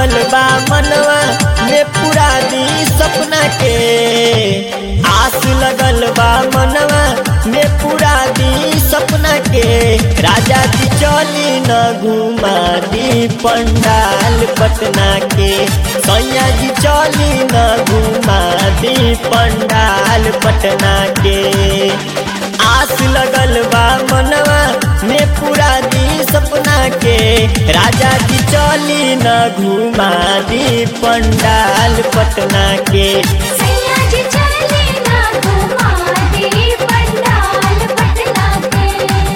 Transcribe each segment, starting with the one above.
लगल बा मनवा में पूरा दी सपना के, आस लगल बा मनवा में पूरा दी सपना के। राजा जी चली न घुमा दी पंडाल पटना के, सैया जी चली न घुमा दी पंडाल पटना के। आस लगल बा मनवा में पूरा दी सपना के, राजा जी चली न घुमा दी पंडाल पटना के। सैया जी चली ना घुमा दे पंडाल पटना के।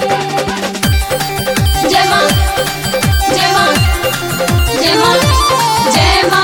जय मां जय मां जय मां जय मां।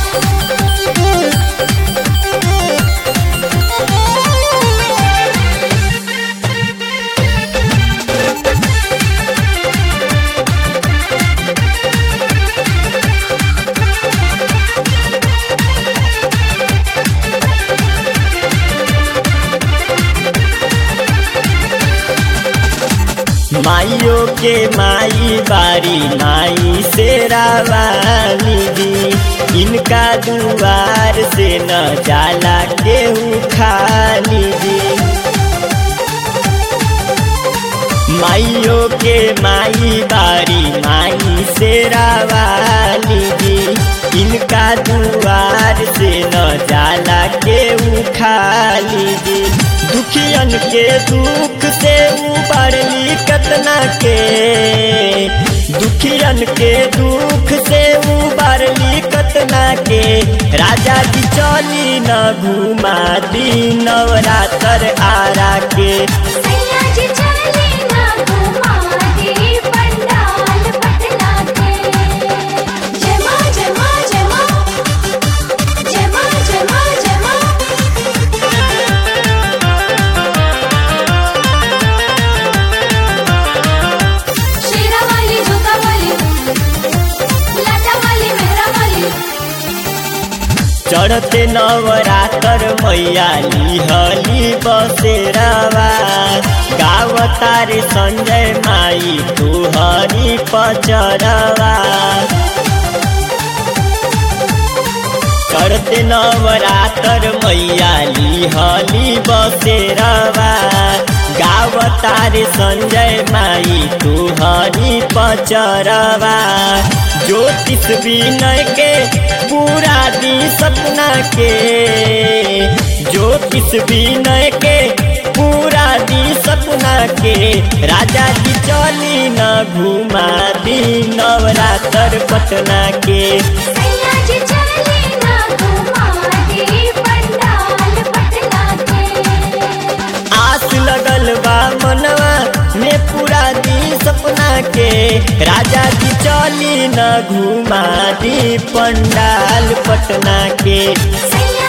माइयों के माई बारी माई से रावानी दी, इनका दुआर से न जाला केहू खाली दी। माइयों के माई बारी माई से रावानी दी, इनका दुआर से न जाला केहू खाली दी। दुखियन के दुख से उबारली कतना के, दुखियन के दुख से उबारली कतना के। राजा जी चली न घुमा दी नवरात्र आरा के। सैया जी चली ना घुमा दे पंडाल पटना के। जय मां जय मां जय मां जय मां जय मां जय मां। शेरा वाली जोता वाली लाटा वाली मेहरा वाली। चढ़ते नवरात्र मैया लिहली बसेरावा, गावतारे संजय माई तुहरी पचरवा। चढ़ते नवरात्र मैया लिहली बसेरावा, गावतारे संजय माई तुहरी पचरवा। ज्योतिष विनय के पूरा दी सपना के, ज्योतिष विनय के पूरा दी सपना के। राजा जी चली न घुमा दी नवरात्र पटना के। सैया जी चली ना घुमा दे पंडाल पटना के। आस लगल बा मनवा में पूरा दी सपना के, राजा जी चली न घुमा दी पंडाल पटना के। सैया